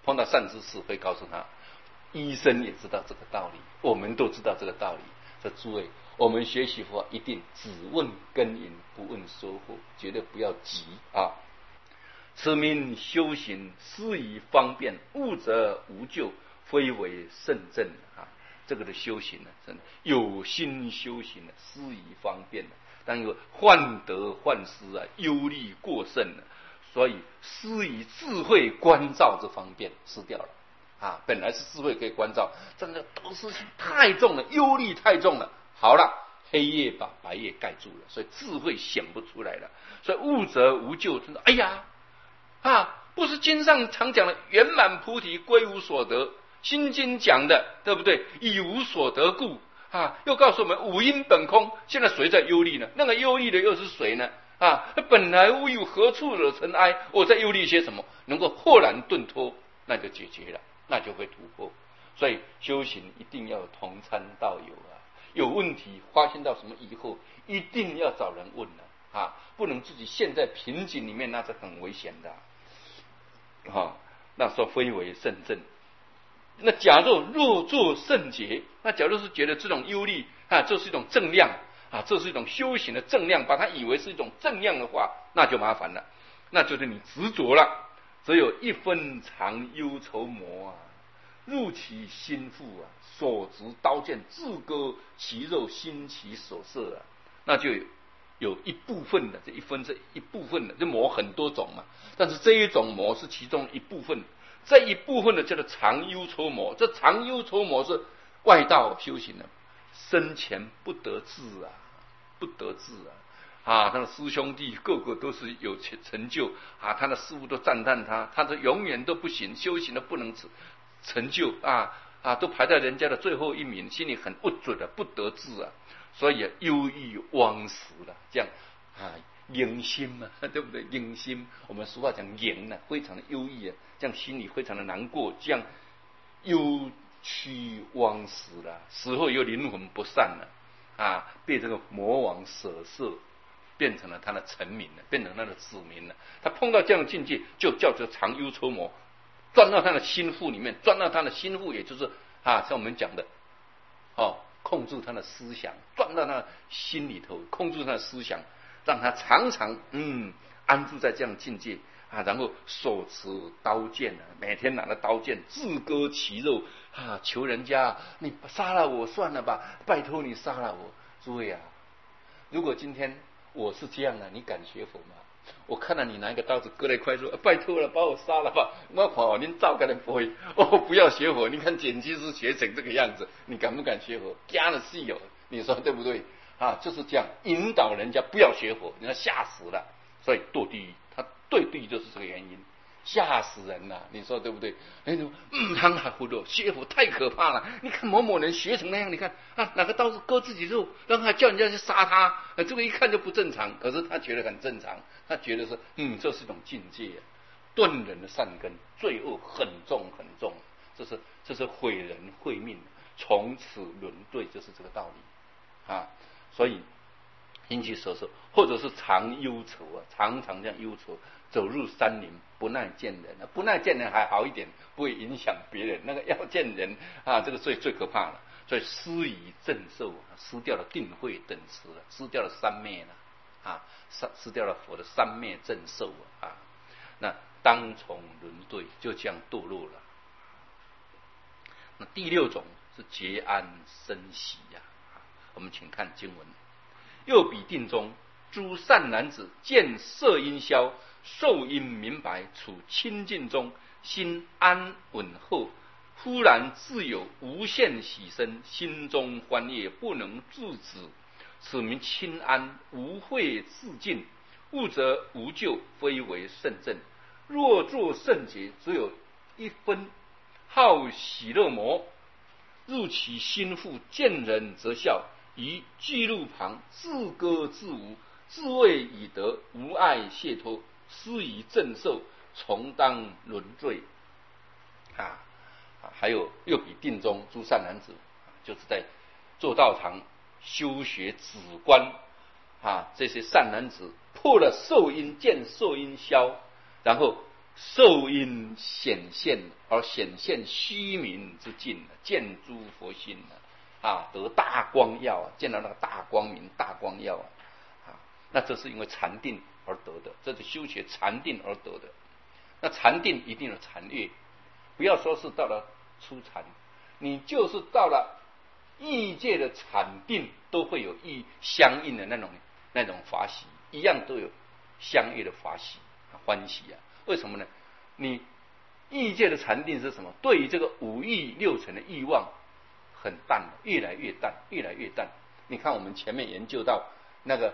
碰到善知识会告诉他，医生也知道这个道理，我们都知道这个道理。这诸位，我们学习佛法一定只问根因，不问收获，绝对不要急啊！此名修行，施以方便，悟则无救，非为圣正啊！这个的修行呢，真的有心修行呢，施以方便呢，但有患得患失啊，忧虑过甚了，所以施以智慧关照这方便失掉了啊！本来是智慧可以关照，真的得失心太重了，忧虑太重了。好了，黑夜把白夜盖住了，所以智慧显不出来了。所以悟则无救，真的，哎呀啊！不是经上常讲的圆满菩提归无所得，心经讲的对不对？以无所得故啊，又告诉我们五阴本空。现在谁在忧虑呢？那个忧虑的又是谁呢？啊，本来无有，何处惹尘埃？我在忧虑些什么？能够豁然顿脱，那就解决了，那就会突破。所以修行一定要同参道友啊，有问题发现到什么以后，一定要找人问啊，不能自己陷在瓶颈里面，那是很危险的啊。那说非为圣正。那假若作圣洁，那假如是觉得这种忧虑啊，这是一种正量啊，这是一种修行的正量，把它以为是一种正量的话，那就麻烦了，那就是你执着了。只有一分常忧愁魔啊，入其心腹啊，所执刀剑，自割其肉，心其所摄啊，那就有一部分的，这一部分的，这魔很多种嘛，但是这一种魔是其中一部分。这一部分的叫做常忧愁魔，这常忧愁魔是外道修行的，生前不得志啊，不得志啊！他的师兄弟个个都是有成就啊，他的师父都赞叹他，他是永远都不行，修行的不能成就啊，都排在人家的最后一名，心里很不准的，不得志啊，所以忧郁枉时了，这样啊。忧心嘛，对不对？忧心，我们俗话讲忧呢，非常的忧郁啊，这样心里非常的难过，这样忧屈枉时了，死后又灵魂不散了啊，被这个魔王舍色，变成了他的臣民了，变成他的子民了。他碰到这样的境界，就叫做常忧愁魔，钻到他的心腹里面，钻到他的心腹，也就是像我们讲的控制他的思想，钻到他心里头，控制他的思想。让他常常安住在这样境界啊，然后手持刀剑啊，每天拿着刀剑自割其肉啊，求人家你杀了我算了吧，拜托你杀了我。诸位啊，如果今天我是这样的，你敢学佛吗？我看到你拿一个刀子割了一块肉，拜托了，把我杀了吧。我看您照个人不会不要学佛。你看剪辑师学成这个样子，你敢不敢学佛？加了戏哦，你说对不对？就是这样引导人家不要学佛，人家吓死了，所以堕地狱。他堕地狱就是这个原因，吓死人了，你说对不对？他还糊涂，学佛太可怕了。你看某某人学成那样，你看拿个刀子割自己肉，然后还叫人家去杀他，这个一看就不正常。可是他觉得很正常，他觉得是这是一种境界顿人的善根，罪恶很重很重，这是毁人毁命，从此轮对，就是这个道理啊。所以因其所受，或者是常忧愁常常这样忧愁，走入山林不耐见人不耐见人还好一点，不会影响别人，那个要见人这个最可怕了。所以失以正受失掉了定慧等持了，失掉了三昧了失掉了佛的三昧正受那当从轮对，就这样堕落了。那第六种是结安生喜我们请看经文：又彼定中，诸善男子见色音消，受因明白，处清净中，心安稳后，忽然自有无限喜生，心中欢悦，不能自止。此名清安，无慧自尽，悟则无救，非为圣正。若作圣洁，只有一分，好喜乐魔，入其心腹，见人则笑。于巨鹿旁自歌自舞，自谓已得，无碍解脱，施以正受，从当轮罪还有又彼定中诸善男子，就是在做道场修学止观这些善男子破了受因，见受因消，然后受因显现而显现虚名之境，见诸佛心得大光耀见到那个大光明大光耀那这是因为禅定而得的，这是修学禅定而得的。那禅定一定有禅悦，不要说是到了初禅，你就是到了异界的禅定，都会有相应的那种法喜，一样都有相应的法喜欢喜为什么呢？你异界的禅定是什么？对于这个五欲六尘的欲望很淡，越来越淡，越来越淡。你看我们前面研究到那个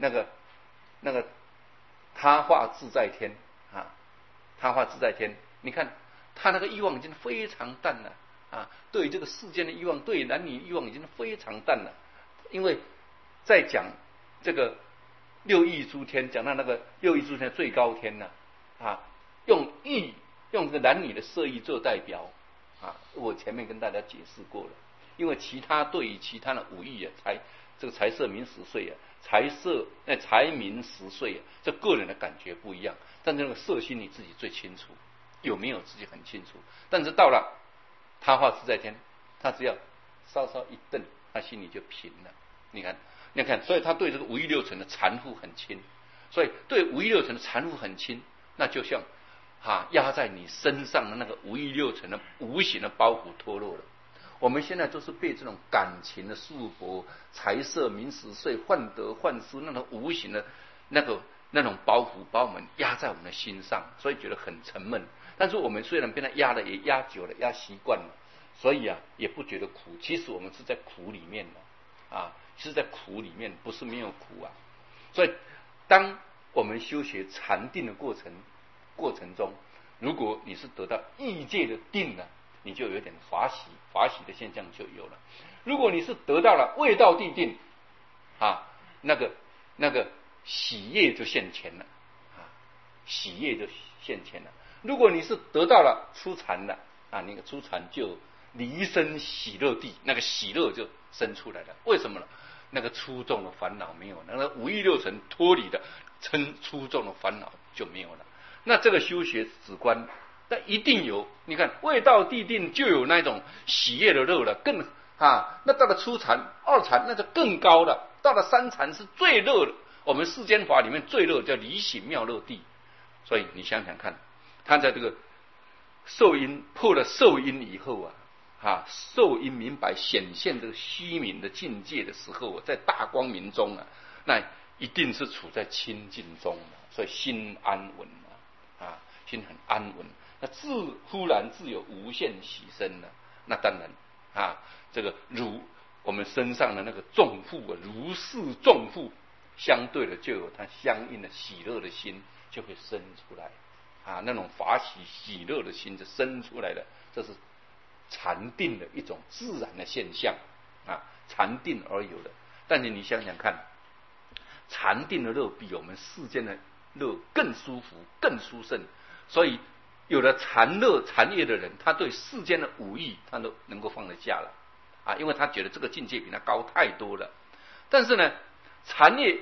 他化自在天他化自在天，你看他那个欲望已经非常淡了对于这个世间的欲望，对于男女欲望已经非常淡了。因为在讲这个六欲诸天，讲到那个六欲诸天的最高天用这个男女的色欲做代表我前面跟大家解释过了。因为对于其他的五欲这个财色名食睡财名食睡这个人的感觉不一样，但是那个色心你自己最清楚，有没有自己很清楚。但是到了他化自在天，他只要稍稍一顿，他心里就平了。你看，所以他对这个五欲六尘的缠缚很轻，所以对五欲六尘的缠缚很轻，那就像压在你身上的那个五欲六尘的无形的包袱脱落了。我们现在都是被这种感情的束缚，财色名食睡、患得患失那种无形的那种包袱把我们压在我们的心上，所以觉得很沉闷。但是我们虽然被它压了，也压久了，压习惯了，所以也不觉得苦。其实我们是在苦里面是在苦里面，不是没有苦所以当我们修学禅定的过程中，如果你是得到异界的定了，你就有点法喜的现象就有了。如果你是得到了未到地定那个喜悦就现前了喜悦就现前了。如果你是得到了初禅了那个初禅就离生喜乐地，那个喜乐就生出来了。为什么呢？那个粗重的烦恼没有了，那个五欲六尘脱离的粗重的烦恼就没有了。那这个修学止观，但一定有。你看未到地定就有那种喜悦的乐了，那到了初禅、二禅那就更高了，到了三禅是最乐的。我们世间法里面最乐叫离喜妙乐地。所以你想想看，他在这个受因破了受因以后受因明白显现这个虚名的境界的时候在大光明中那一定是处在清净中所以心安稳心很安稳，那忽然自有无限喜生了。那当然这个如我们身上的那个重负如是重负，相对的就有它相应的喜乐的心就会生出来那种法喜乐的心就生出来了。这是禅定的一种自然的现象禅定而有的。但是你想想看，禅定的乐比我们世间的乐更舒服更殊胜。所以有了禅乐禅悦的人，他对世间的五欲他都能够放得下了因为他觉得这个境界比他高太多了。但是呢，禅悦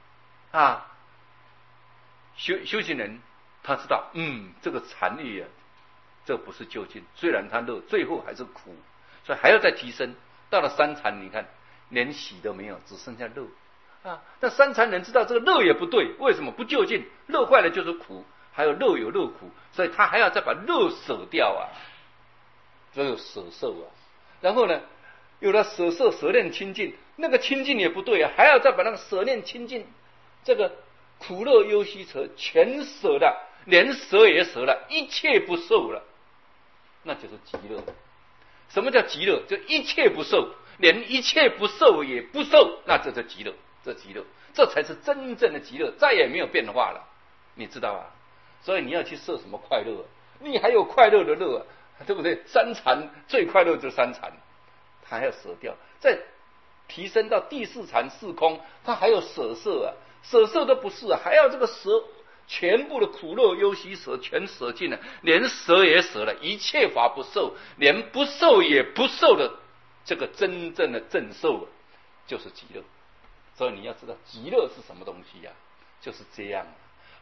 修行人他知道这个禅悦这不是究竟，虽然他乐，最后还是苦，所以还要再提升。到了三禅，你看连喜都没有，只剩下乐那三禅人知道这个乐也不对，为什么不究竟？乐坏了就是苦，还有乐有乐苦，所以他还要再把乐舍掉这个舍受然后呢，有了舍受舍念清净，那个清净也不对还要再把那个舍念清净，这个苦乐忧喜舍全舍了，连舍也舍了，一切不受了，那就是极乐。什么叫极乐？就一切不受，连一切不受也不受，那这就极乐，这才是真正的极乐，再也没有变化了，你知道所以你要去设什么快乐你还有快乐的乐对不对？三禅最快乐就是三禅，他还要舍掉，再提升到第四禅四空，他还有舍色舍色都不是还要这个舍全部的苦乐忧喜舍全舍尽了，连舍也舍了，一切法不受，连不受也不受的这个真正的正受就是极乐。所以你要知道极乐是什么东西就是这样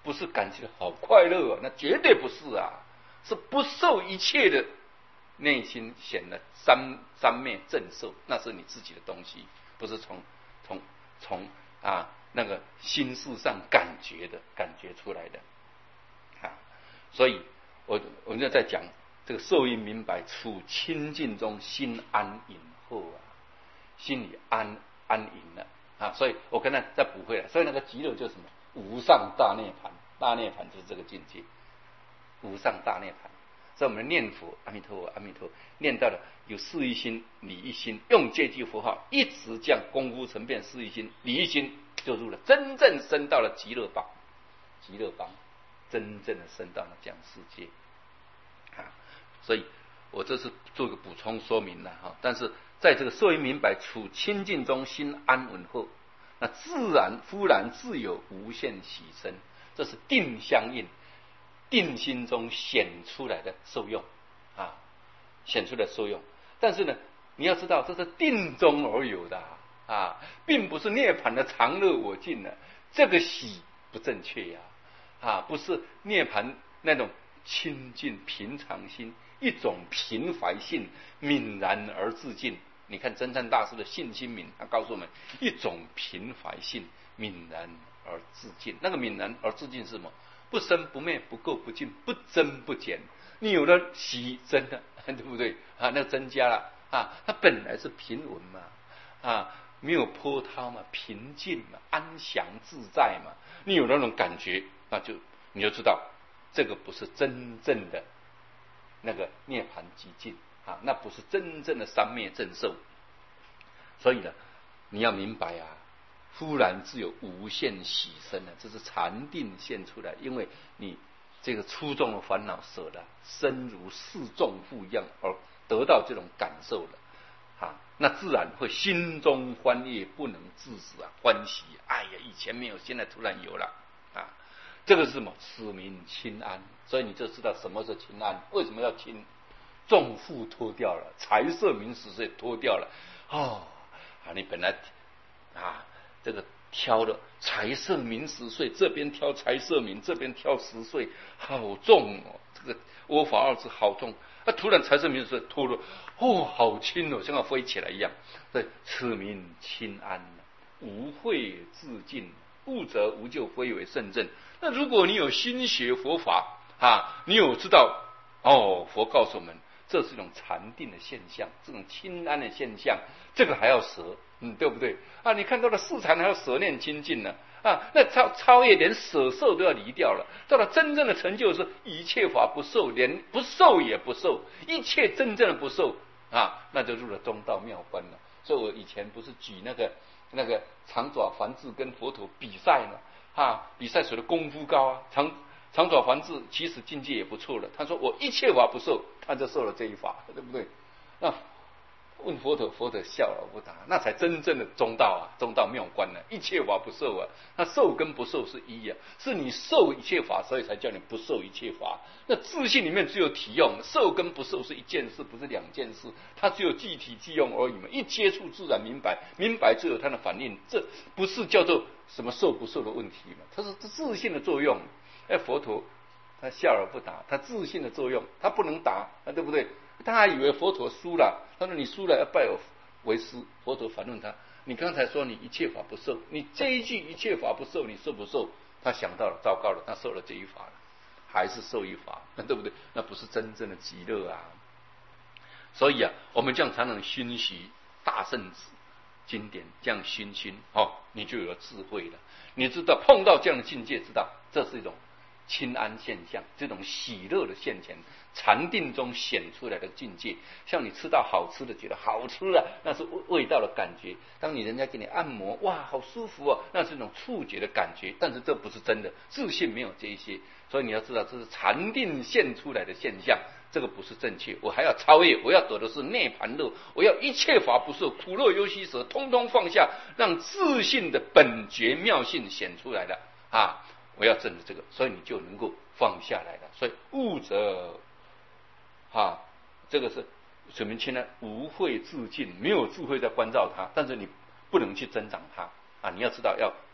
不是感觉好快乐啊，那绝对不是啊，是不受一切的内心显得三昧正受，那是你自己的东西，不是从那个心事上感觉出来的啊。所以我们就在讲这个受益明白，处清净中心安隐后啊，心里安隐了啊。所以我跟他再补回来，所以那个极乐就是什么？无上大涅槃，大涅槃就是这个境界，无上大涅槃。所以我们念佛阿弥陀佛阿弥陀佛，念到了有事一心理一心，用这句佛号一直这样功夫成变，事一心理一心，就入了真正升到了极乐邦，极乐邦真正的升到了这样世界啊。所以我这是做个补充说明了哈。但是在这个受益明白处清净中心安稳后，那忽然自有无限喜生，这是定相应，定心中显出来的受用啊，显出来的受用。但是呢，你要知道这是定中而有的啊，并不是涅槃的常乐我净的。这个喜不正确呀啊，不是涅槃那种清净平常心，一种平怀性，泯然而自尽。你看真禅大师的信心明，他告诉我们一种平怀性，泯然而自尽。那个泯然而自尽是什么？不生不灭，不垢不净，不增不减。你有了喜增了，对不对啊？那增加了啊，它本来是平稳嘛啊，没有波涛嘛，平静嘛，安详自在嘛。你有那种感觉，那你就知道这个不是真正的那个涅槃寂静啊，那不是真正的三昧正受。所以呢，你要明白啊，忽然自有无限喜生了，这是禅定现出来。因为你这个粗重的烦恼舍了，身如释重负一样，而得到这种感受了啊，那自然会心中欢悦，不能自止啊，欢喜。哎呀，以前没有，现在突然有了啊，这个是什么？此名清安。所以你就知道什么是清安。为什么要清？重负脱掉了，财色名食睡脱掉了你本来这个挑的财色名食睡，这边挑财色名，这边挑食睡，好重哦，这个我法二字好重突然财色名食睡脱了，好轻哦，像要飞起来一样。所以此名清安，无慧自尽，悟则无咎，非为圣正。那如果你有心学佛法你有知道佛告诉我们，这是一种禅定的现象，这种清安的现象，这个还要舍，对不对你看到了四禅还要舍念清净呢那超越连舍受都要离掉了。到了真正的成就是一切法不受，连不受也不受，一切真正的不受那就入了中道妙观了。所以我以前不是举那个长爪梵志跟佛陀比赛呢比赛谁的功夫高长爪梵志其实境界也不错了，他说我一切法不受，他就受了这一法，对不对？那问佛陀，佛陀笑而不答，那才真正的中道中道妙观呢。一切法不受那受跟不受是一是你受一切法，所以才叫你不受一切法。那自信里面只有体用，受跟不受是一件事，不是两件事，它只有即体即用而已嘛。一接触自然明白，明白就有它的反应，这不是叫做什么受不受的问题嘛，它是自信的作用。佛陀他笑而不答，他自信的作用，他不能答对不对？他还以为佛陀输了，他说你输了要拜我为师。佛陀反问他，你刚才说你一切法不受，你这一句一切法不受，你受不受？他想到了，糟糕了，他受了这一法了，还是受一法，对不对？那不是真正的极乐所以我们这样才能熏习大圣旨经典，这样熏你就有了智慧了。你知道碰到这样的境界，知道这是一种清安现象，这种喜乐的现前，禅定中显出来的境界。像你吃到好吃的，觉得好吃了，那是味道的感觉。当你人家给你按摩，哇，好舒服那是一种触觉的感觉。但是这不是真的，自信没有这一些。所以你要知道，这是禅定现出来的现象，这个不是正确。我还要超越，我要得的是涅槃乐，我要一切法不受，苦乐忧喜舍通通放下，让自信的本觉妙性显出来了我要证的这个，所以你就能够放下来了。所以悟则这个是水明清呢，无慧自尽，没有智慧在关照它，但是你不能去增长它你要知道要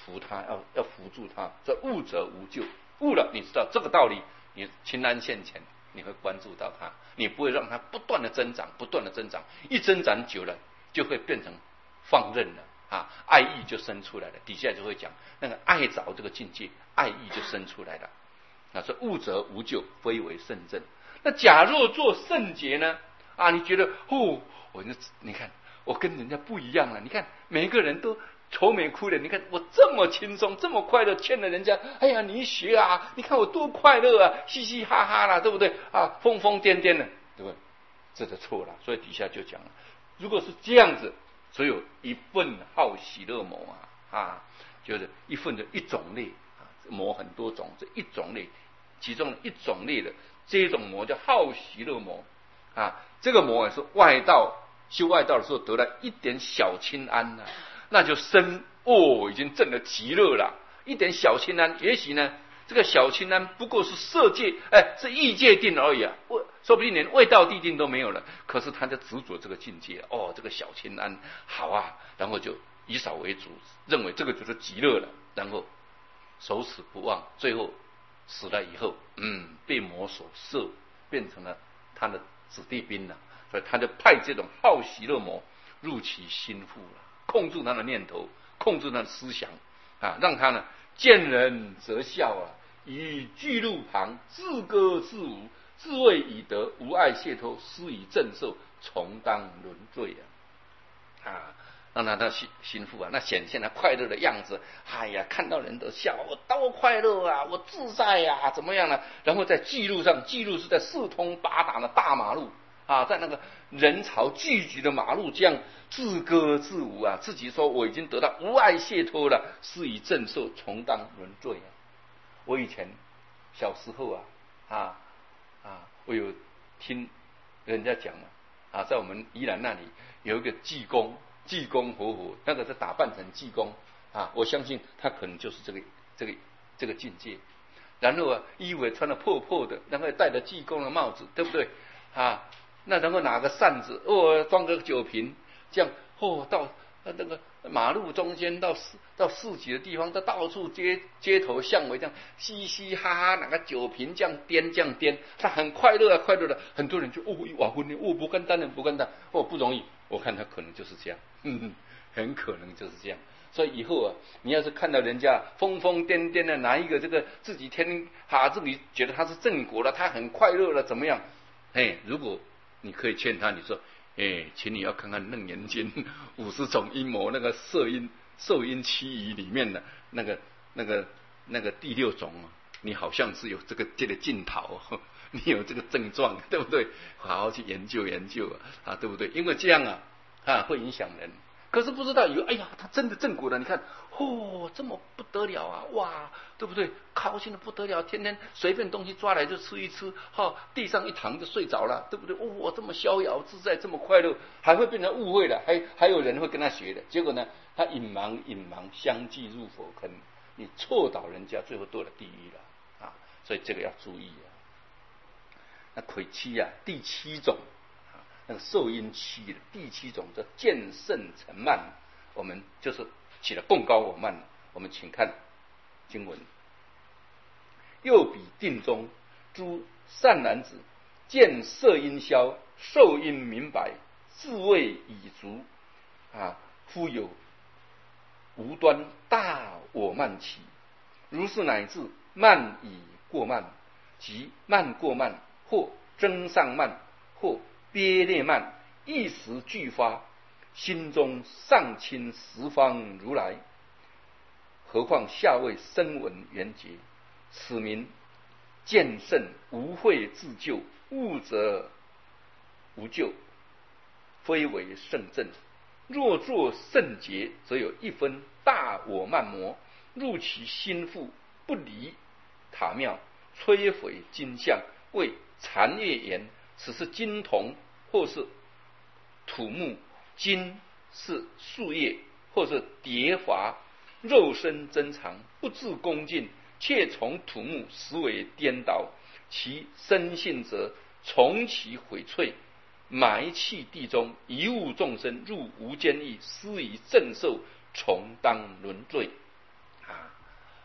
扶他，要扶助他。这悟者无咎，悟了，你知道这个道理，你亲安现前，你会关注到他，你不会让他不断的增长，不断的增长，一增长久了就会变成放任了啊，爱意就生出来了。底下就会讲那个爱着这个境界，爱意就生出来了。啊，说悟者无咎，非为圣正。那假若做圣洁呢？啊，你觉得你看我跟人家不一样了，你看每个人都愁眉苦脸，你看我这么轻松，这么快乐，劝了人家，哎呀，你学啊，你看我多快乐啊，嘻嘻哈哈啦，对不对啊？疯疯癫癫的，对不对？这就错了。所以底下就讲了，如果是这样子，只有一份好喜乐魔就是一份的一种类啊，魔很多种，这一种类，其中的一种类的这种魔叫好喜乐魔啊。这个魔也是外道修外道的时候得了一点小清安了，那就已经证了极乐了。一点小清安，也许呢，这个小清安不过是色界，是异界定而已啊，说不定连未道地定都没有了。可是他就执着这个境界，这个小清安好啊，然后就以少为主，认为这个就是极乐了，然后守此不忘，最后死了以后，被魔所摄，变成了他的子弟兵了。所以他就派这种好喜乐魔入其心腹了，控制他的念头，控制他的思想啊，让他呢见人则笑啊，以巨鹿旁，自歌自舞，自谓已得，无碍解脱，施以正受，从当轮罪啊，让他的心腹啊，那显现了快乐的样子。哎呀，看到人都笑，我多快乐啊，我自在啊，怎么样呢？然后在记录上，记录是在四通八达的大马路啊，在那个人潮聚集的马路，这样自歌自舞啊，自己说我已经得到无碍解脱了，施以正受，从当轮罪啊。我以前小时候我有听人家讲在我们宜兰那里有一个济公活佛，那个是打扮成济公我相信他可能就是这个境界。然后衣服穿得破破的，然后戴着济公的帽子，对不对那然后拿个扇子装个酒瓶，这样到那个马路中间到市集的地方，到处街头巷尾这样嘻嘻哈哈，拿个酒瓶这样颠，他很快乐的，很多人就哇昏呢，不干单不容易。我看他可能就是这样，很可能就是这样。所以以后你要是看到人家疯疯癫癫的拿一个这个自己自己觉得他是正果了，他很快乐了，怎么样？如果你可以劝他，你说请你要看看《楞严经》50种阴谋那个受阴期仪里面的那个第6种你好像是有这个镜头，你有这个症状，对不对？好好去研究对不对？因为这样会影响人。可是不知道他真的正果了，你看这么不得了哇，对不对？高兴的不得了，天天随便东西抓来就吃一吃，地上一躺就睡着了，对不对？这么逍遥自在，这么快乐，还会变成误会了，还有人会跟他学的。结果呢，他隐瞒相继入火坑，你错导人家，最后堕了地狱了所以这个要注意那癸期第7种那个受阴期的第7种叫见圣成慢，我们就是起了更高我慢了。我们请看经文：又彼定中，诸善男子见色阴消，受阴明白，自谓已足夫有无端大我慢起，如是乃至慢已过慢，即慢过慢，或增上慢，或憋裂慢，一时俱发，心中尚亲十方如来，何况下位声闻缘觉，此名见圣无慧自救，悟则无救，非为圣正。若作圣洁，则有一分大我慢魔入其心腹，不离塔庙，摧毁金像，为残月言，此是金铜，或是土木，金是树叶，或是蝶华，肉身珍藏，不自恭敬，却从土木，实为颠倒。其生性则从其毁瘁，埋弃地中，贻误众生，入无间狱，施以正受，从当轮罪。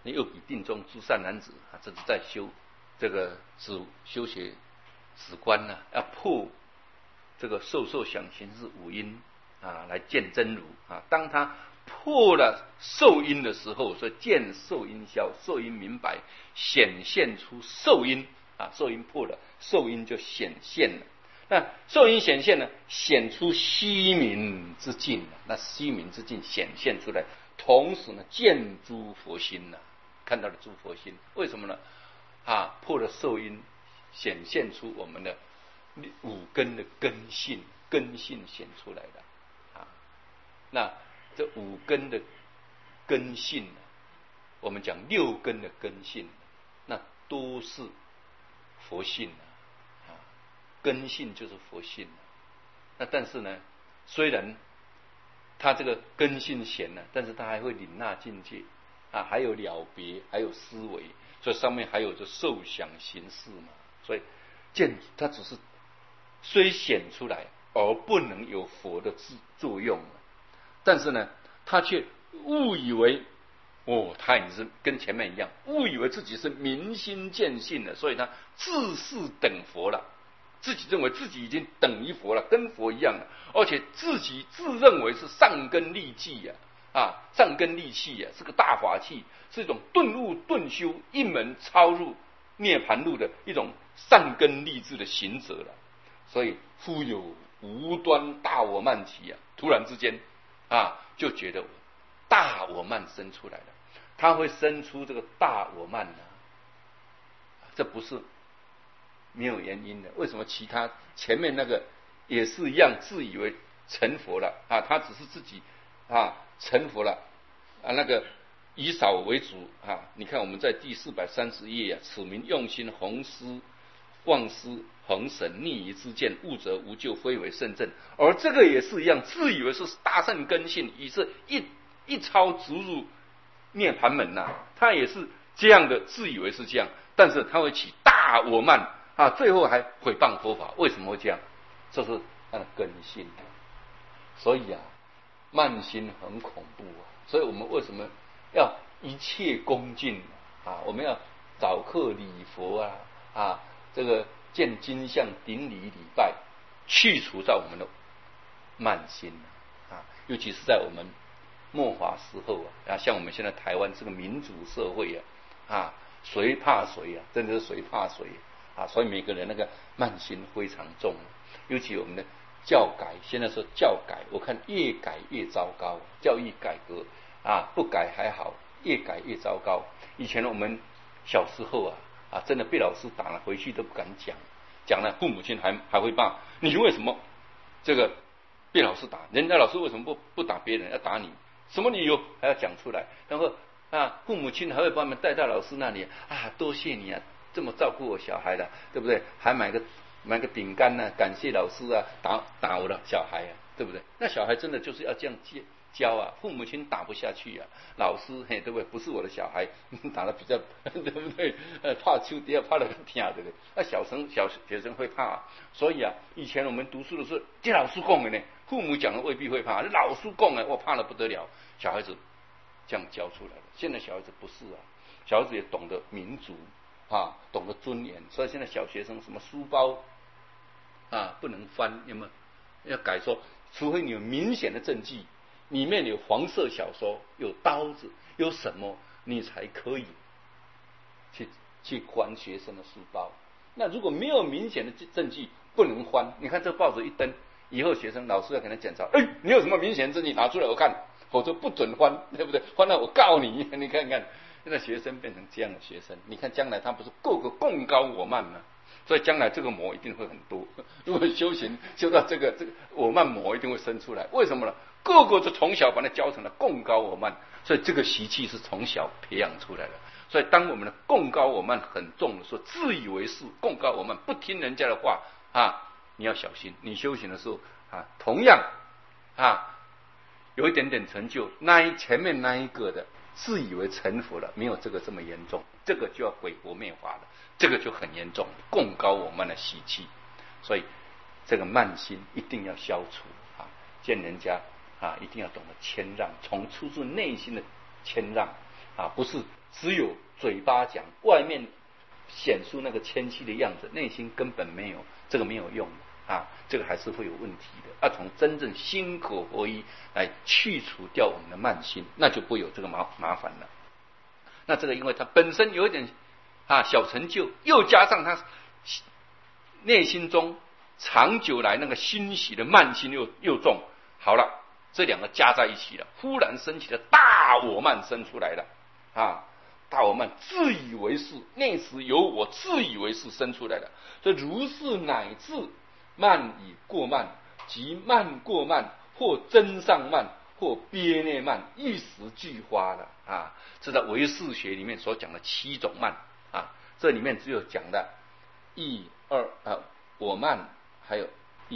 又比定中诸善男子啊，这是在修这个修学止观呢，要破这个受受想行识五阴啊，来见真如啊。当他破了受因的时候，所以见受因消，受因明白，显现出受因啊，受因破了，受因就显现了。那受因显现呢，显出虚名之境，那虚名之境显现出来，同时呢，见诸佛心呐，看到了诸佛心。为什么呢？啊，破了受因，显现出我们的五根的根性显出来了啊。那这五根的根性，我们讲六根的根性，那都是佛性啊，根性就是佛性。那但是呢，虽然他这个根性显了，但是他还会领纳境界啊，还有了别，还有思维，所以上面还有这受想行识嘛。所以见它只是虽显出来，而不能有佛的作用。但是呢，他却误以为他也是跟前面一样，误以为自己是明心见性的，所以他自视等佛了，自己认为自己已经等于佛了，跟佛一样了，而且自己自认为是上根利器上根利器是个大法器，是一种顿悟顿修一门超入涅盘路的一种上根利智的行者了。所以忽有无端大我慢起突然之间就觉得大我慢生出来了。他会生出这个大我慢呢，这不是没有原因的。为什么其他前面那个也是一样，自以为成佛了他只是自己成佛了那个以少为主你看我们在第430页此名用心弘思忘思恒审逆疑之见，悟则无咎，非为圣正。而这个也是一样，自以为是大圣根性，以是一超直入涅盘门他也是这样的，自以为是这样，但是他会起大我慢最后还毁谤佛法。为什么会这样？这是他的根性。所以慢心很恐怖所以我们为什么要一切恭敬我们要早课礼佛这个见金像顶礼礼拜，去除掉我们的慢心尤其是在我们末法时候像我们现在台湾这个民主社会谁怕谁真的是谁怕谁所以每个人那个慢心非常重。尤其我们的教改，现在说教改，我看越改越糟糕。教育改革不改还好，越改越糟糕。以前我们小时候真的被老师打了，回去都不敢讲了，父母亲还会骂你为什么这个被老师打，人家老师为什么不打别人，要打你？什么理由还要讲出来？然后父母亲还会把我们带到老师那里多谢你这么照顾我小孩的，对不对？还买个饼干感谢老师打我的小孩对不对？那小孩真的就是要这样教父母亲打不下去老师对不对？不是我的小孩打得比较对不对？怕秋跌怕得很痛对不对？那小学生会怕所以以前我们读书的时候，这老师讲的呢，父母讲的未必会怕，老师讲的我怕得不得了。小孩子这样教出来的。现在小孩子不是小孩子也懂得民族懂得尊严。所以现在小学生什么书包不能翻，有没有要改说，除非你有明显的证据，里面有黄色小说，有刀子，有什么，你才可以去翻学生的书包。那如果没有明显的证据，不能翻。你看这报纸一登，以后学生老师要给他检查，你有什么明显的证据拿出来我看，否则不准翻，对不对？翻了我告你。你看看现在学生变成这样的学生，你看将来他不是个个共高我慢吗？所以将来这个魔一定会很多。如果修行修到这个我慢魔一定会生出来。为什么呢？个个就从小把它教成了共高我慢，所以这个习气是从小培养出来的。所以当我们的共高我慢很重的时候，自以为是共高我慢，不听人家的话你要小心。你修行的时候同样有一点点成就，前面那一个的自以为成佛了，没有这个这么严重，这个就要毁佛灭法了，这个就很严重，共高我慢的习气。所以这个慢心一定要消除见人家一定要懂得谦让，从出自内心的谦让不是只有嘴巴讲，外面显出那个谦虚的样子，内心根本没有，这个没有用啊，这个还是会有问题的。要从真正心口合一来去除掉我们的慢心，那就不会有这个麻烦了。那这个因为他本身有一点小成就，又加上他内心中长久来那个欣喜的慢心又重，好了，这两个加在一起了，忽然升起的大我慢生出来了大我慢自以为是，内实有我，自以为是生出来了。所以如是乃至慢与过慢，即慢过慢，或增上慢，或憋内慢，一时俱发了这在唯识学里面所讲的7种慢这里面只有讲的我慢，还有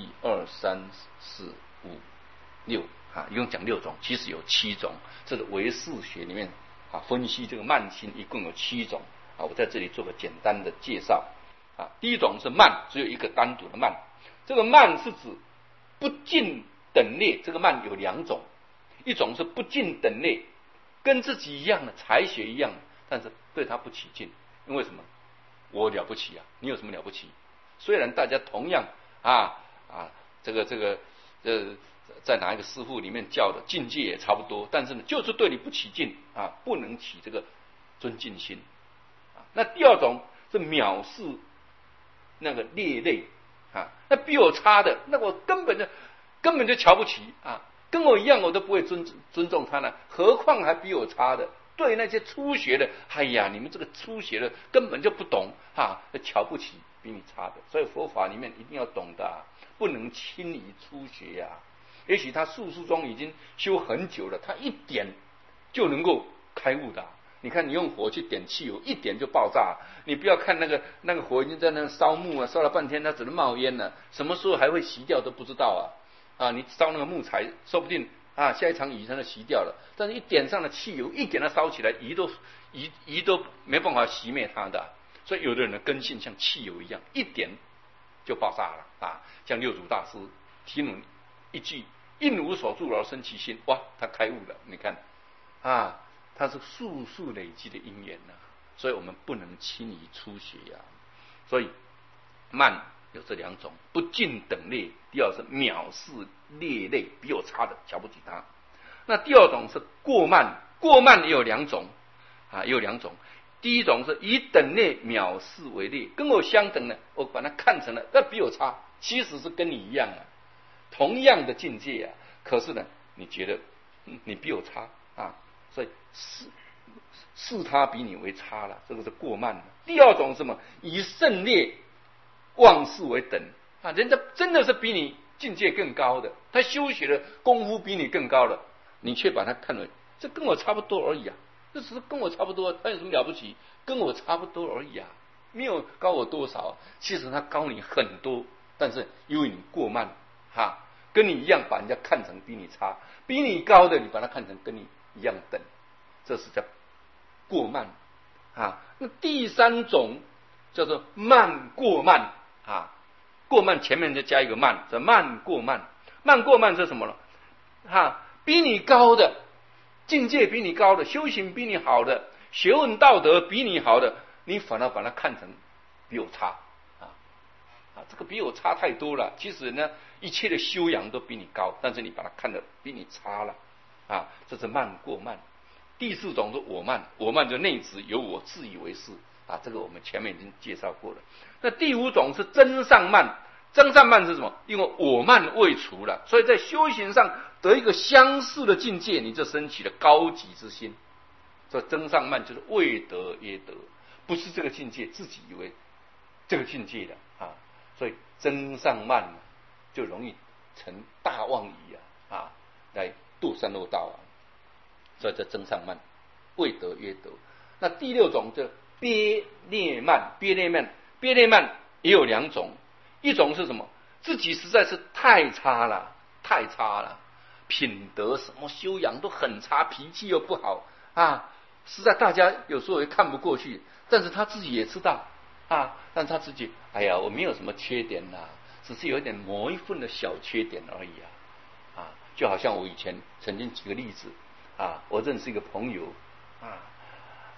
1、2、3、4、5、6一共讲6种，其实有7种。这个唯识学里面分析这个慢心一共有7种我在这里做个简单的介绍第一种是慢，只有一个单独的慢。这个慢是指不尽等类，这个慢有2种，一种是不尽等类，跟自己一样的才学一样，但是对他不起劲。因为什么？我了不起你有什么了不起？虽然大家同样这个在哪一个师父里面教的境界也差不多，但是呢，就是对你不起劲不能起这个尊敬心那第二种是藐视那个劣类那比我差的，那我根本就瞧不起跟我一样我都不会尊重他呢，何况还比我差的。对那些初学的，哎呀，你们这个初学的根本就不懂瞧不起比你差的。所以佛法里面一定要懂得不能轻易初学也许他术中已经修很久了，他一点就能够开悟的你看，你用火去点汽油，一点就爆炸。你不要看那个火已经在那烧木烧了半天，它只能冒烟了，什么时候还会熄掉都不知道你烧那个木材，说不定下一场雨它就熄掉了。但是一点上了汽油，一点它烧起来，鱼都没办法熄灭它的。所以有的人的根性像汽油一样，一点就爆炸了像六祖大师听闻一句应无所住而生其心，哇，他开悟了。你看它是速累积的因缘所以我们不能轻易初学所以慢有这2种，不尽等类，第二是藐视劣类，比我差的瞧不起他。那第二种是过慢，过慢也有2种也有2种。第一种是以等类藐视为劣，跟我相等的，我把它看成了那比我差，其实是跟你一样同样的境界可是呢，你觉得你比我差所以视他比你为差了，这个是过慢第二种是什么？以胜劣妄视为等人家真的是比你境界更高的，他修学的功夫比你更高了，你却把他看为这跟我差不多而已这只是跟我差不多，他有什么了不起？跟我差不多而已没有高我多少，其实他高你很多，但是因为你过慢跟你一样把人家看成比你差，比你高的你把他看成跟你一样等，这是叫过慢那第3种叫做慢过慢过慢前面就加一个慢，叫慢过慢。慢过慢是什么呢比你高的，境界比你高的，修行比你好的，学问道德比你好的，你反而把它看成比我差这个比我差太多了。其实呢，一切的修养都比你高，但是你把它看得比你差了这是慢过慢。第4种是我慢，我慢就内执有我，自以为是这个我们前面已经介绍过了。那第5种是增上慢，增上慢是什么？因为我慢未除了，所以在修行上得一个相似的境界，你就升起了高级之心。所以增上慢就是未得耶得，不是这个境界，自己以为这个境界的所以增上慢就容易成大妄语来堕三恶道所以这增上慢，未得耶得。那第6种就憋内慢，憋内慢也有2种，一种是什么？自己实在是太差了，品德什么修养都很差，脾气又不好实在大家有时候也看不过去，但是他自己也知道但他自己哎呀，我没有什么缺点只是有一点某一份的小缺点而已就好像我以前曾经举个例子我认识一个朋友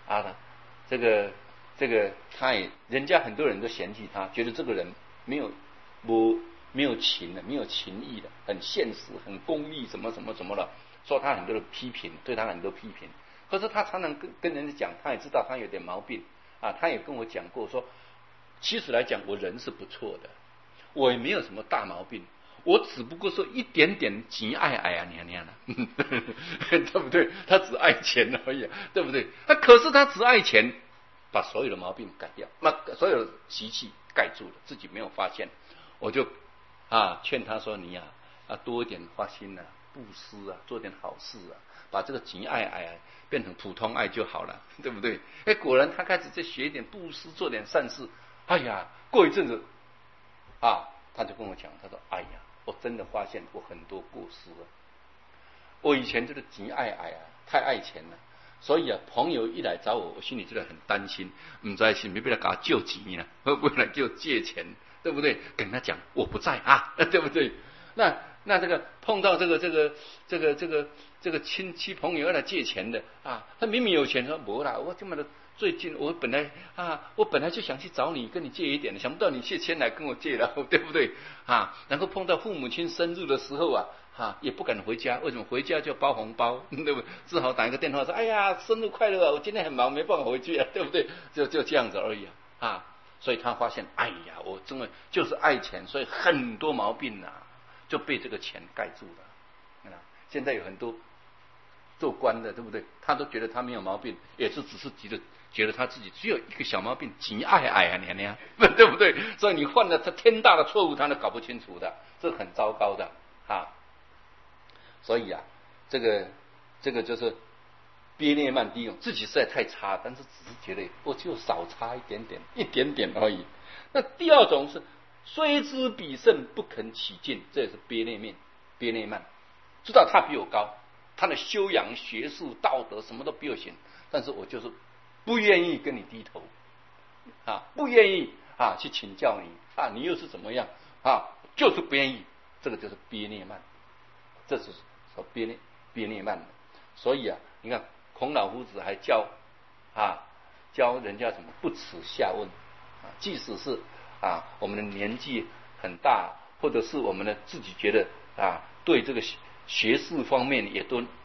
啊，这个他也人家很多人都嫌弃他，觉得这个人没有情了，没有情义了，很现实，很功利，什么了，说他很多的批评，对他很多批评。可是他常常跟人家讲，他也知道他有点毛病啊，他也跟我讲过说，其实来讲我人是不错的，我也没有什么大毛病，我只不过说一点点情爱啊娘娘了，对不对？他只爱钱而已，对不对？可是他只爱钱，把所有的毛病改掉，所有的习气盖住了，自己没有发现。我就劝他说，你多一点花心布施做点好事把这个情爱变成普通爱就好了，对不对？果然他开始在学一点布施，做点善事。哎呀，过一阵子他就跟我讲，他说，哎呀，我真的发现我很多过失了。我以前这个情爱太爱钱了，所以朋友一来找我，我心里真的很担心，不知道是不是要给他救钱呢，会不会来给我借钱，对不对？跟他讲我不在对不对？那这个碰到这个亲戚朋友要来借钱的他明明有钱，说没啦，我这么的最近我本来就想去找你，跟你借一点的，想不到你先来跟我借了，对不对然后碰到父母亲生日的时候也不敢回家，为什么？回家就包红包，对不对？只好打一个电话说，哎呀，生日快乐我今天很忙，没办法回去对不对？就这样子而已所以他发现，哎呀，我真的就是爱钱，所以很多毛病就被这个钱盖住了。现在有很多做官的，对不对？他都觉得他没有毛病，也是只是觉得他自己只有一个小毛病，极爱娘娘，对不对？所以你犯了他天大的错误，他都搞不清楚的，这很糟糕的所以这个就是憋涅慢低用，自己实在太差，但是只是觉得我就少差一点点而已。那第二种是虽知彼胜不肯起劲，这也是憋涅慢，知道他比我高，他的修养、学识、道德什么都比我行，但是我就是不愿意跟你低头不愿意去请教你你又是怎么样就是不愿意，这个就是憋涅慢，这是说憋涅慢的。所以你看孔老夫子还教人家什么不耻下问即使是我们的年纪很大，或者是我们的自己觉得对这个学识方面也都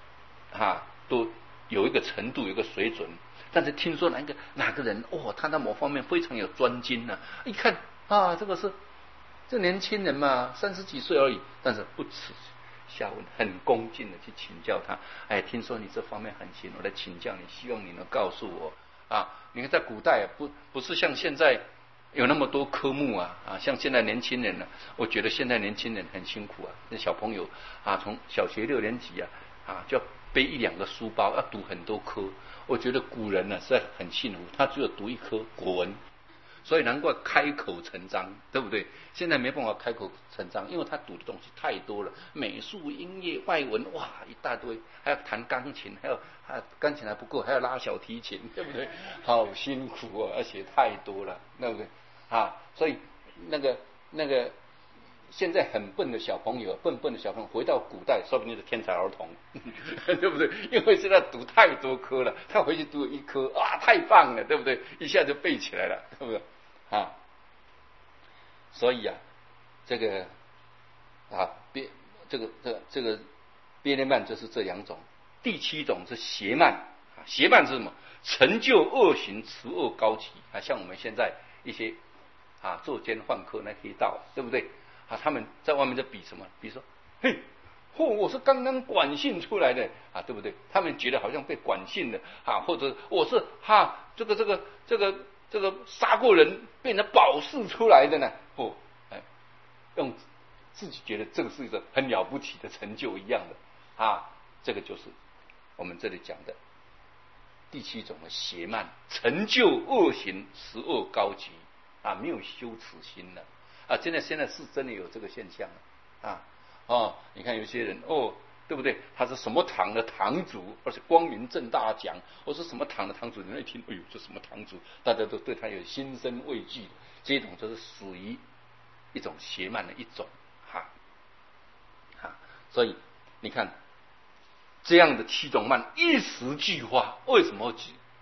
有一个程度，有一个水准，但是听说哪个人他在某方面非常有专精一看这个是这年轻人嘛，30几岁而已，但是不耻下问，很恭敬的去请教他。听说你这方面很行，我来请教你，希望你能告诉我你看在古代不是像现在有那么多科目像现在年轻人我觉得现在年轻人很辛苦那小朋友从小学6年级就要背1、2个书包，要读很多科。我觉得古人实在很幸福，他只有读1科国文，所以难怪开口成章，对不对？现在没办法开口成章，因为他读的东西太多了，美术、音乐、外文，哇，一大堆，还要弹钢琴，还有钢琴还不够，还要拉小提琴，对不对？好辛苦而且太多了，对不对？所以那个现在很笨的小朋友回到古代，说不定是天才儿童，对不对？因为现在读太多科了，他回去读1科，太棒了，对不对？一下就背起来了，对不对？所以这个憋涅慢就是这2种。第7种是邪慢邪慢是什么？成就恶行，持恶高级像我们现在一些作奸犯科那黑道，对不对他们在外面就比什么？比如说嘿我是刚刚管训出来的对不对？他们觉得好像被管训了或者我是这个杀过人被人保释出来的呢用自己觉得这个是一个很了不起的成就一样的这个就是我们这里讲的第7种的邪慢，成就恶行，持恶高级没有羞耻心了现在是真的有这个现象你看有些人对不对？他是什么堂的堂主，而且光明正大讲，我是什么堂的堂主，人一听，哎呦，这什么堂主，大家都对他有心生畏惧的，这种就是属于一种邪慢的一种所以你看这样的7种慢一时俱发，为什么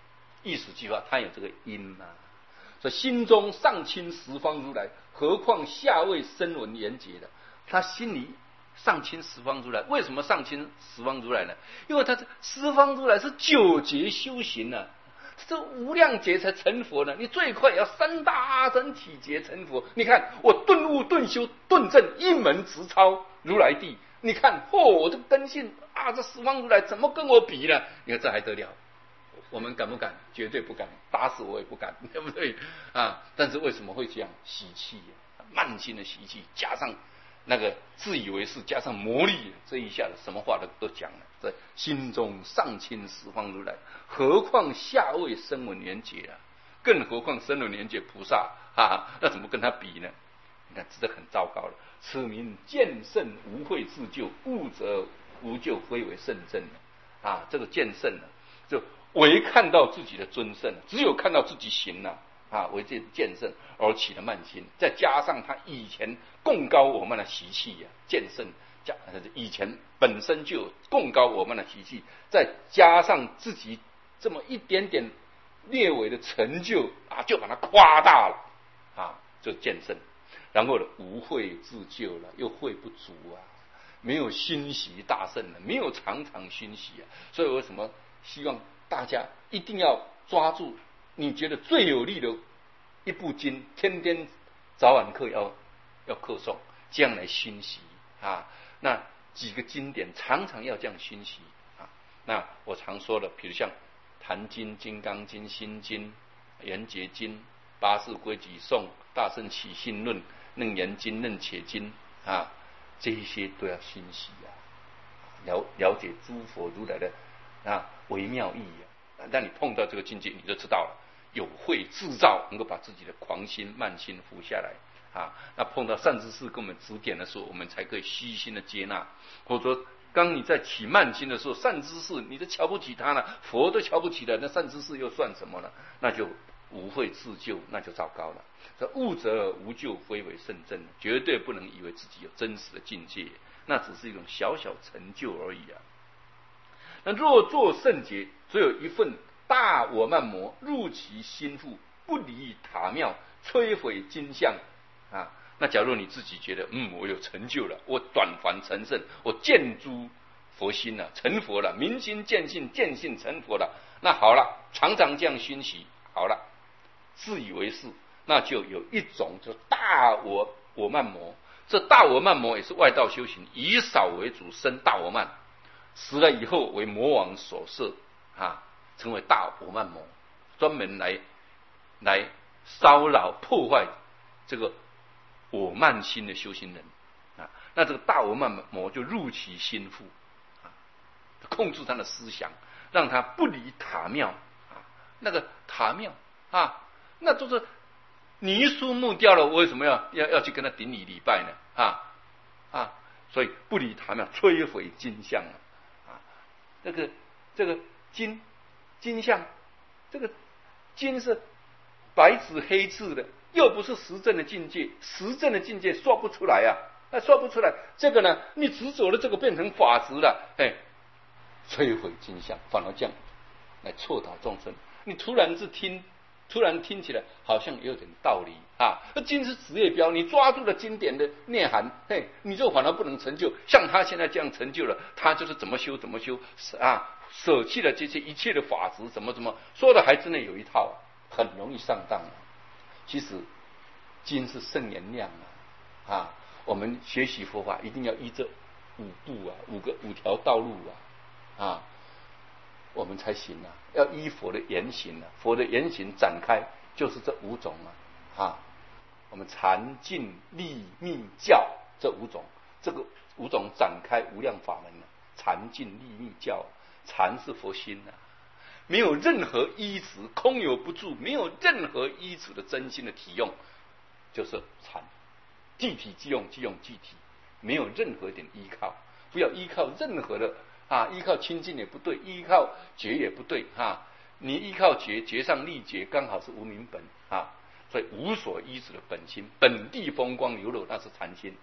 意识句话，它有这个因啊。所以心中上亲十方如来，何况下位声闻缘觉的？他心里上亲十方如来，为什么上亲十方如来呢？因为他十方如来是九劫修行啊，这无量劫才成佛呢。你最快也要三大阿僧祇劫成佛。你看我顿悟、顿修、顿证，一门直超如来地。你看，我这根性啊，这十方如来怎么跟我比呢？你看这还得了？我们敢不敢？绝对不敢，打死我也不敢，对不对啊？但是为什么会这样？习气啊，慢心的习气，加上那个自以为是，加上魔力，这一下子什么话都讲了。在心中上亲十方如来，何况下位声闻缘觉啊？更何况声闻缘觉菩萨啊，那怎么跟他比呢？你看，这很糟糕了。此名见圣无慧自救，悟则无救，非为圣正啊！这个见圣呢，就唯看到自己的尊胜，只有看到自己行了啊，为这见胜而起了慢心，再加上他以前贡高我慢的习气呀，见胜以前本身就有贡高我慢的习气，再加上自己这么一点点略微的成就啊，就把它夸大了啊，就见胜。然后呢，无慧自救了，又慧不足啊，没有熏习大圣了，没有常常熏习啊。所以为什么希望大家一定要抓住你觉得最有力的一部经，天天早晚课要课诵，这样来熏习啊。那几个经典常常要这样熏习啊。那我常说的，比如像《坛经》《金刚经》《心经》《圆觉经》《八识规矩颂》《大圣起信论》《楞严经》《楞且经》啊，这一些都要熏习啊，了解诸佛如来的啊微妙意义啊。当你碰到这个境界，你就知道了，有慧自照，能够把自己的狂心慢心伏下来啊。那碰到善知识给我们指点的时候，我们才可以虚心的接纳。或者说，当你在起慢心的时候，善知识你都瞧不起他了，佛都瞧不起了，那善知识又算什么呢？那就无慧自救，那就糟糕了。这悟则无救，非为圣正，绝对不能以为自己有真实的境界，那只是一种小小成就而已啊。那若作圣劫，只有一份大我慢魔入其心腹，不离塔庙，摧毁金像啊。那假如你自己觉得我有成就了，我短凡成圣，我见诸佛心了，成佛了，明心见性，见性成佛了，那好了，常常这样熏习，好了，自以为是，那就有一种就大我慢魔。这大我慢魔也是外道修行，以少为主，生大我慢，死了以后为魔王所摄啊，成为大我慢魔，专门来骚扰破坏这个我慢心的修行人啊。那这个大我慢魔就入其心腹啊，控制他的思想，让他不离塔庙啊。那个塔庙啊，那都是泥塑木雕了，为什么要去跟他顶礼礼拜呢？所以不离塔庙，摧毁金像啊。这个金像，这个金是白纸黑字的，又不是实证的境界，实证的境界说不出来啊，说不出来。这个呢，你执着了这个变成法执了，摧毁金像，反而这样来错导众生。你突然听起来好像有点道理啊。经是职业标，你抓住了经典的内涵，你就反而不能成就。像他现在这样成就了，他就是怎么修啊，舍弃了这些一切的法执，怎么说的还真的有一套，很容易上当。其实经是圣言量啊，我们学习佛法一定要依这五步啊，五条道路啊，我们才行啊。要依佛的言行啊，佛的言行展开就是这五种啊。我们禅净立密教这五种，这个五种展开无量法门啊。禅净立密教，禅是佛心啊，没有任何依止，空有不住，没有任何依止的真心的体用，就是禅。寂体即用，即用寂体，没有任何一点依靠，不要依靠任何的依靠清净也不对，依靠觉也不对你依靠觉上立觉，刚好是无明本所以无所依止的本心，本地风光流露，那是禅心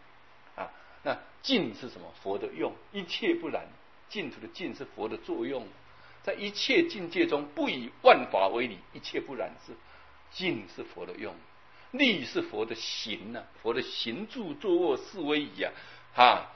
那净是什么？佛的用，一切不染，净土的净是佛的作用在一切境界中，不以万法为理，一切不染是。静是佛的用，力是佛的行啊，佛的行住坐卧四威仪啊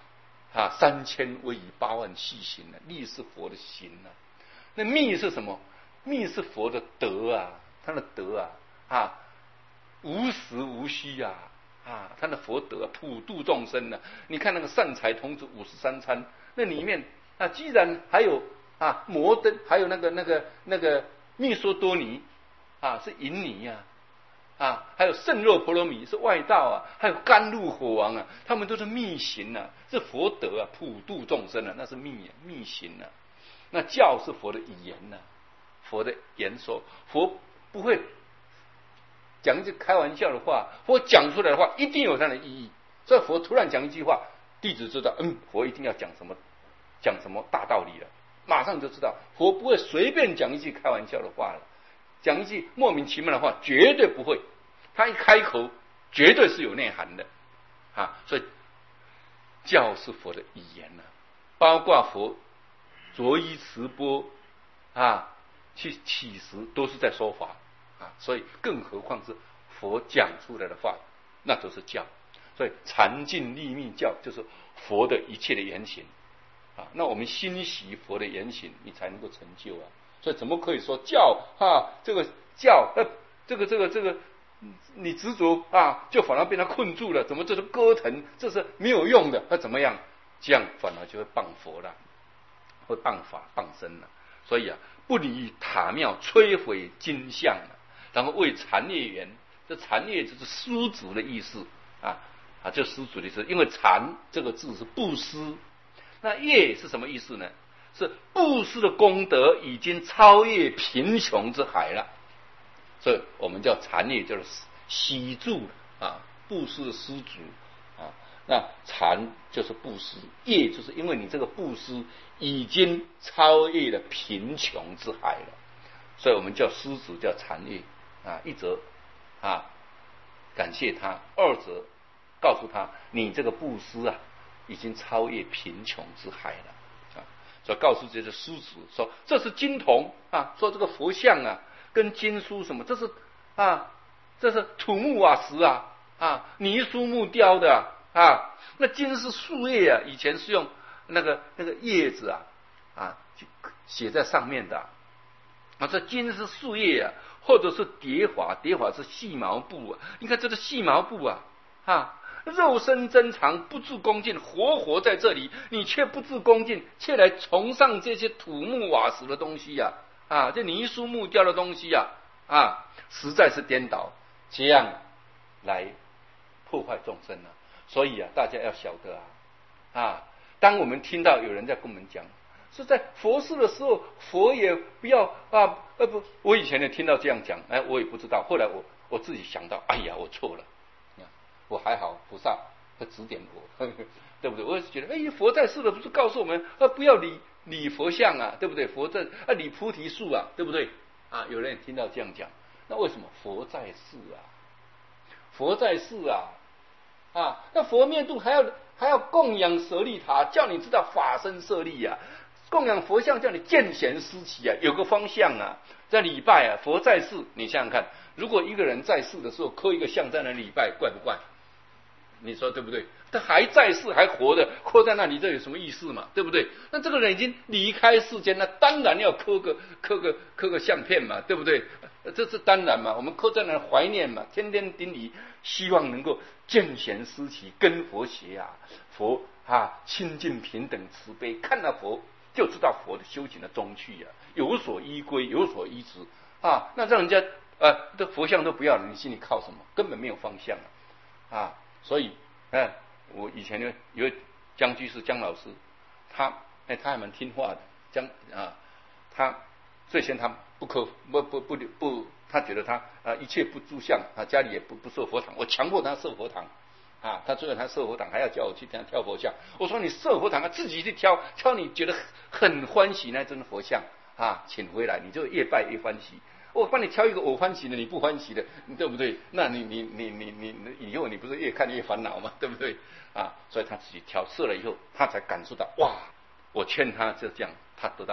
，3000威仪8万细行啊，力是佛的行啊。那密是什么？密是佛的德啊，他的德无时无虚他的佛德普度众生啊。你看那个善财童子53参，那里面居然还有摩登，还有那个密梭多尼是引尼还有圣若婆罗米是外道还有甘露火王他们都是密行是佛德普度众生那是密行那教是佛的语言佛的言说，佛不会讲一句开玩笑的话，佛讲出来的话一定有它的意义。所以佛突然讲一句话，弟子知道，佛一定要讲什么大道理了，马上就知道佛不会随便讲一句开玩笑的话了。讲一句莫名其妙的话绝对不会，他一开口绝对是有内涵的所以教是佛的语言包括佛着衣持钵去乞食都是在说法所以更何况是佛讲出来的话，那都是教。所以禅净立密教就是佛的一切的言行那我们欣喜佛的言行，你才能够成就所以怎么可以说教这个教这个你执着就反而被他困住了？怎么这是割腾，这是没有用的？那怎么样？这样反而就会谤佛了，会谤法谤身了。所以不离塔庙，摧毁金像然后为禅业缘。这禅业就是施主的意思就施主的意思。因为禅这个字是布施，那业是什么意思呢？是布施的功德已经超越贫穷之海了，所以我们叫禅业，就是喜助布施的施主那禅就是布施，业就是因为你这个布施已经超越了贫穷之海了，所以我们叫施主叫禅业一则感谢他，二则告诉他你这个布施已经超越贫穷之海了所以告诉这些施主说，这是金铜说这个佛像跟经书什么，这是土木瓦石泥塑木雕的那经是树叶以前是用那个叶子写在上面的这经是树叶或者是蝶华是细毛布你看这是细毛布肉身珍藏，不自恭敬，活在这里，你却不自恭敬，却来崇尚这些土木瓦石的东西这泥塑木雕的东西实在是颠倒，这样来破坏众生所以大家要晓得当我们听到有人在跟我们讲，是在佛事的时候，佛也不要不，我以前也听到这样讲，我也不知道，后来我自己想到，哎呀，我错了。我还好，菩萨会指点我，对不对？我也是觉得，佛在世的不是告诉我们不要理佛像对不对？佛在理菩提树对不对？有人也听到这样讲，那为什么佛在世佛在世那佛灭度还要供养舍利塔，叫你知道法身舍利供养佛像叫你见贤思齐有个方向在礼拜佛在世，你想想看，如果一个人在世的时候刻一个像在那礼拜，怪不怪？你说对不对？他还在世还活着，刻在那里，这有什么意思嘛？对不对？那这个人已经离开世间，那当然要刻个相片嘛，对不对？这是当然嘛，我们刻在那怀念嘛，天天顶礼，希望能够见贤思齐，跟佛学佛清净平等慈悲，看到佛就知道佛的修行的宗趣有所依归，有所依止那让人家这佛像都不要了，你心里靠什么？根本没有方向所以我以前有位江居士江老师，他还蛮听话的，他最先他不，他觉得他一切不住相家里也不设佛堂，我强迫他设佛堂他最后他设佛堂还要叫我去挑佛像，我说你设佛堂自己去挑你觉得很欢喜那尊佛像请回来，你就越拜越欢喜。我帮你挑一个我欢喜的，你不欢喜的，对不对？那你以后你不是越看越烦恼吗？对不对所以他自己挑设了以后，他才感受到哇，我劝他就这样，他得到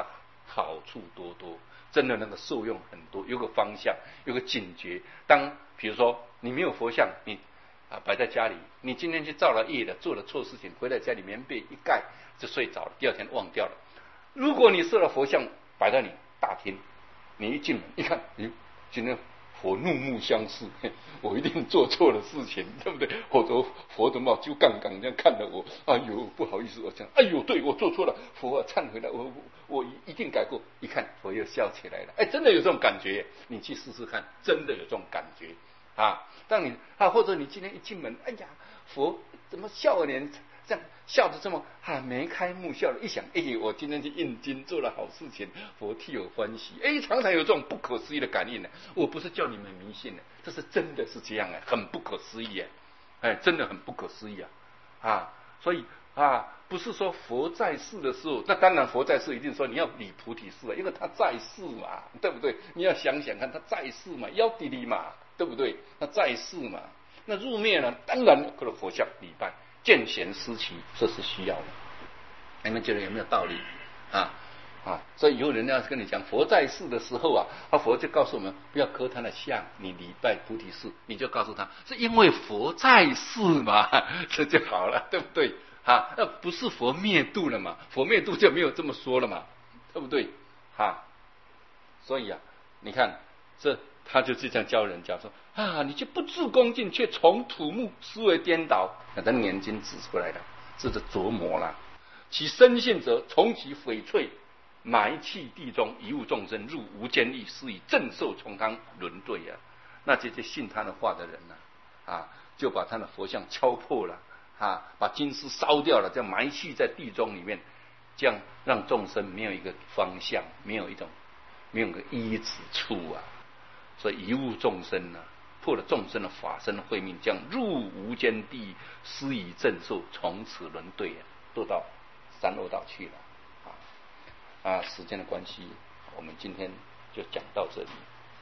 好处多多，真的那个受用很多，有个方向，有个警觉。当比如说你没有佛像，你摆在家里，你今天去造了业的，做了错事情，回到家里棉被一盖就睡着了，第二天忘掉了。如果你设了佛像摆在你大厅，你一进门一看，今天佛怒目相视，我一定做错了事情，对不对？或者佛的帽就杠杠这样看着我，哎呦不好意思，我讲，哎呦对我做错了，佛啊忏悔了，我一定改过。一看佛又笑起来了，哎，真的有这种感觉，你去试试看，真的有这种感觉啊！当你或者你今天一进门，哎呀，佛怎么笑脸这样笑得这么眉开目笑的，一想，哎，我今天去印经做了好事情，佛替我欢喜，哎，常常有这种不可思议的感应呢。我不是叫你们迷信的，这是真的是这样哎，很不可思议哎，真的很不可思议所以不是说佛在世的时候，那当然佛在世一定说你要理菩提事因为他在世嘛，对不对？你要想想看，他在世嘛，要地理嘛，对不对？他在世嘛，那入灭呢，当然可能佛像礼拜。见贤思齐，这是需要的。你们觉得有没有道理所以以后人家跟你讲佛在世的时候佛就告诉我们不要磕他的像，你礼拜菩提寺，你就告诉他是因为佛在世嘛，这就好了，对不对那不是佛灭度了嘛，佛灭度就没有这么说了嘛，对不对所以你看这他就是这样教人家说你就不自恭敬，却从土木思维颠倒，那他眼睛指出来了，这是琢磨了。其生性则从其翡翠埋弃地中，一物众生入无间狱，是以正受从康轮对那这些信他的话的人就把他的佛像敲破了把金丝烧掉了，这样埋弃在地中里面，这样让众生没有一个方向，没有一个依止处所以一物众生破了众生的法身的慧命，将入无间地，施以正受，从此轮对都到三恶道去了时间的关系，我们今天就讲到这里。